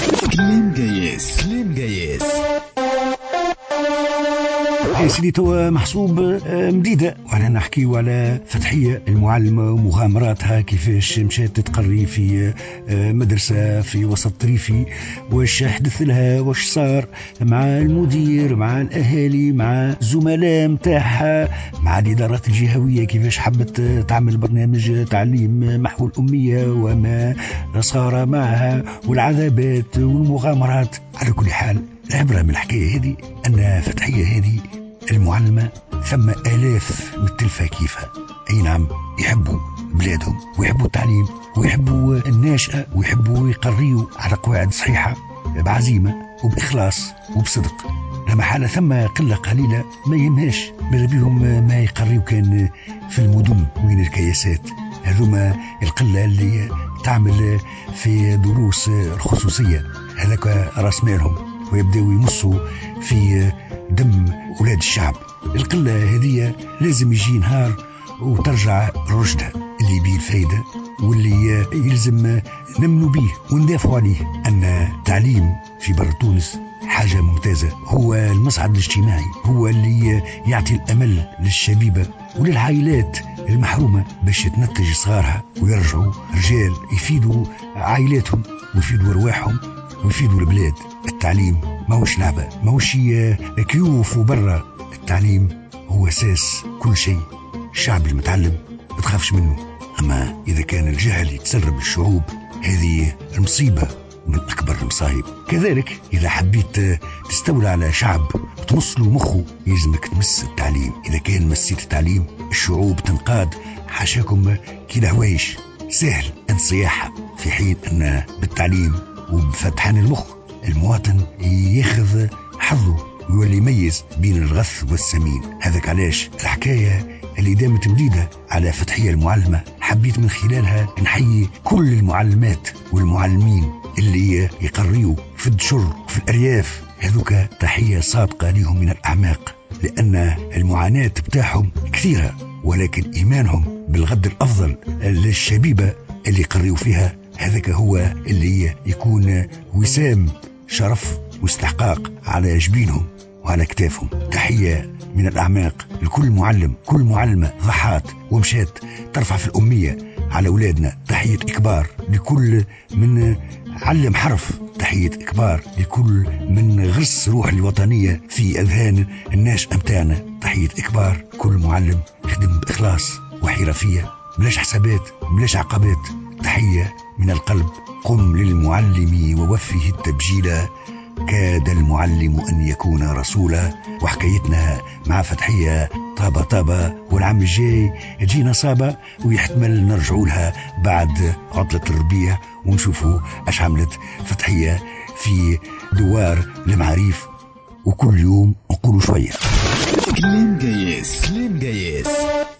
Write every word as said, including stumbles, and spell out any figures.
كلام جايز كلام جايز. يا سيدي توا محسوب آه، مديدة، وانا نحكيو على فتحية المعلمة ومغامراتها، كيفاش مشات تتقري في آه، مدرسة في وسط ريفي، واش حدث لها، واش صار مع المدير، مع الأهالي، مع الزملاء متاعها، مع الإدارات الجهوية، كيفاش حبت آه، تعمل برنامج تعليم محو الأمية وما صار معها، والعذابات والمغامرات. على كل حال العبرة من الحكاية هذه أن فتحية هذه المعلمة ثم آلاف متلفة كيفها، أي نعم، يحبوا بلادهم ويحبوا التعليم ويحبوا الناشئة ويحبوا يقريوا على قواعد صحيحة بعزيمة وبإخلاص وبصدق. لما حالة ثم قلة قليلة ما يهمهاش، بل بيهم ما يقريوا كان في المدن وين الكياسات، هذوما القلة اللي تعمل في دروس الخصوصية، هذاك راس مالهم، ويبدأوا يمصوا في دم أولاد الشعب. القلة هذه لازم يجي نهار وترجع رشدها اللي بيه الفايدة، واللي يلزم نمنوا به وندافعوا عليه. أن التعليم في بر تونس حاجة ممتازة، هو المصعد الاجتماعي، هو اللي يعطي الأمل للشبيبة وللعائلات المحرومة باش تنتج صغارها ويرجعوا رجال يفيدوا عائلاتهم ويفيدوا أرواحهم ويفيدوا البلاد. التعليم ماهوش لعبة، ماهوش كيوف وبرا، التعليم هو أساس كل شيء. الشعب المتعلم ما تخافش منه، أما إذا كان الجهل يتسرب للشعوب هذه المصيبة من أكبر المصايب. كذلك إذا حبيت تستولى على شعب وتمص له مخه يلزمك تمس التعليم. إذا كان مسيت التعليم الشعوب تنقاد حاشاكم كده هوايش سهل انصياحها، في حين أن بالتعليم وبفتحان المخ المواطن ياخذ حظه ويولي يميز بين الغث والسمين. هذاك علاش الحكاية اللي دامت مديدة على فتحية المعلمة حبيت من خلالها نحيي كل المعلمات والمعلمين اللي يقريوا في الدشر وفي الأرياف، هذوك تحية صادقة لهم من الأعماق، لأن المعاناة بتاعهم كثيرة، ولكن إيمانهم بالغد الأفضل للشبيبة اللي يقريوا فيها، هذاك هو اللي يكون وسام شرف واستحقاق على جبينهم وعلى كتافهم. تحية من الأعماق لكل معلم، كل معلمة ضحات ومشات ترفع في الأمية على أولادنا. تحية إكبار لكل من علم حرف، تحية إكبار لكل من غرس روح الوطنية في أذهان الناس أمتاعنا. تحية إكبار كل معلم يخدم بإخلاص وحرفية بلاش حسابات بلاش عقبات. تحية من القلب. قم للمعلم ووفه التبجيل، كاد المعلم أن يكون رسولا. وحكايتنا مع فتحية طابة طابة، والعام الجاي تجينا صابة، ويحتمل نرجعوا لها بعد عطلة الربيع ونشوفوا اش عملت فتحية في دوار المعاريف، وكل يوم نقولوا شوية كلام جايز كلام جايز.